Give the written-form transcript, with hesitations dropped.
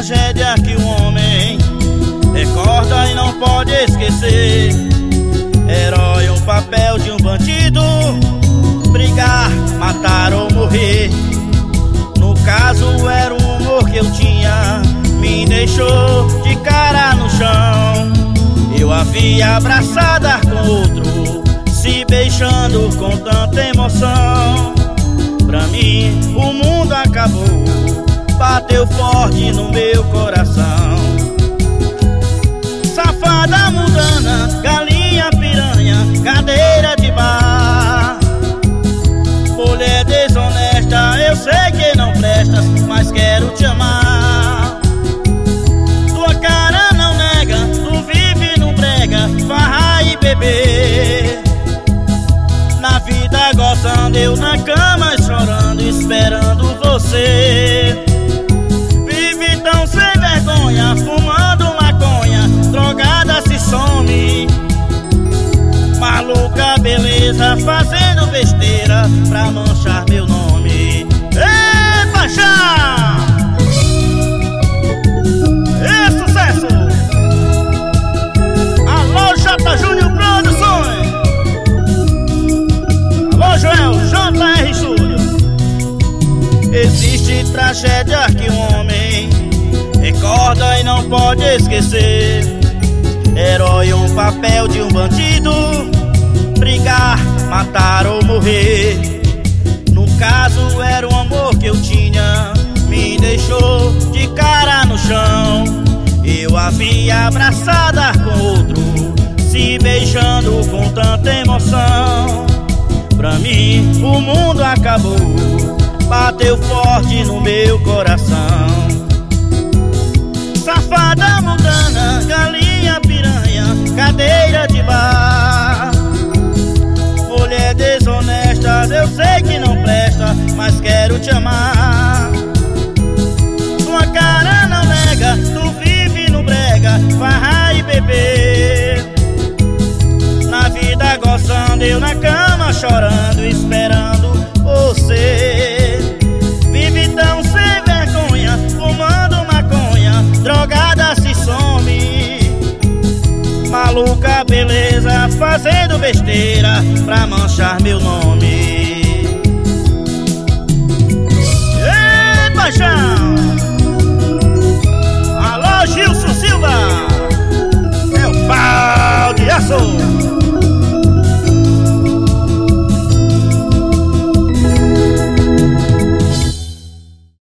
tragédia que o homem recorda e não pode esquecer. Herói, um papel de um bandido, brigar, matar ou morrer. No caso era o amor que eu tinha, me deixou de cara no chão. Eu havia abraçada com outro, se beijando com tanta emoção. Pra mim o mundo acabou, bateu forte no meu coração. Safada, mundana, galinha, piranha, cadeira de bar. Mulher desonesta, eu sei que não prestas, mas quero te amar. Tua cara não nega, tu vive no brega, farra e beber. Na vida gozando, eu na cama chorando, esperando você. Vive tão sem vergonha, fumando maconha, drogada se some. Maluca beleza, fazendo besteira pra manchar meu nome. Ei, Paixão! É sucesso! Alô, J. Júnior Produções! Alô, Joel, JR Studio. Existe tragédia que um homem recorda e não pode esquecer. Herói, um papel de um bandido, brigar, matar ou morrer. No caso era o amor que eu tinha, me deixou de cara no chão. Eu havia abraçada com outro, se beijando com tanta emoção. Pra mim o mundo acabou, bateu forte no meu coração. Safada, mundana, galinha, piranha, cadeira de bar. Mulher desonesta, eu sei que não presta, mas quero te amar. Tua cara não nega, tu vive no brega, farra e beber. Na vida gozando, eu na cama chorando, esperando você. Vive tão sem vergonha, fumando maconha, drogada se some. Maluca beleza, fazendo besteira pra manchar meu nome.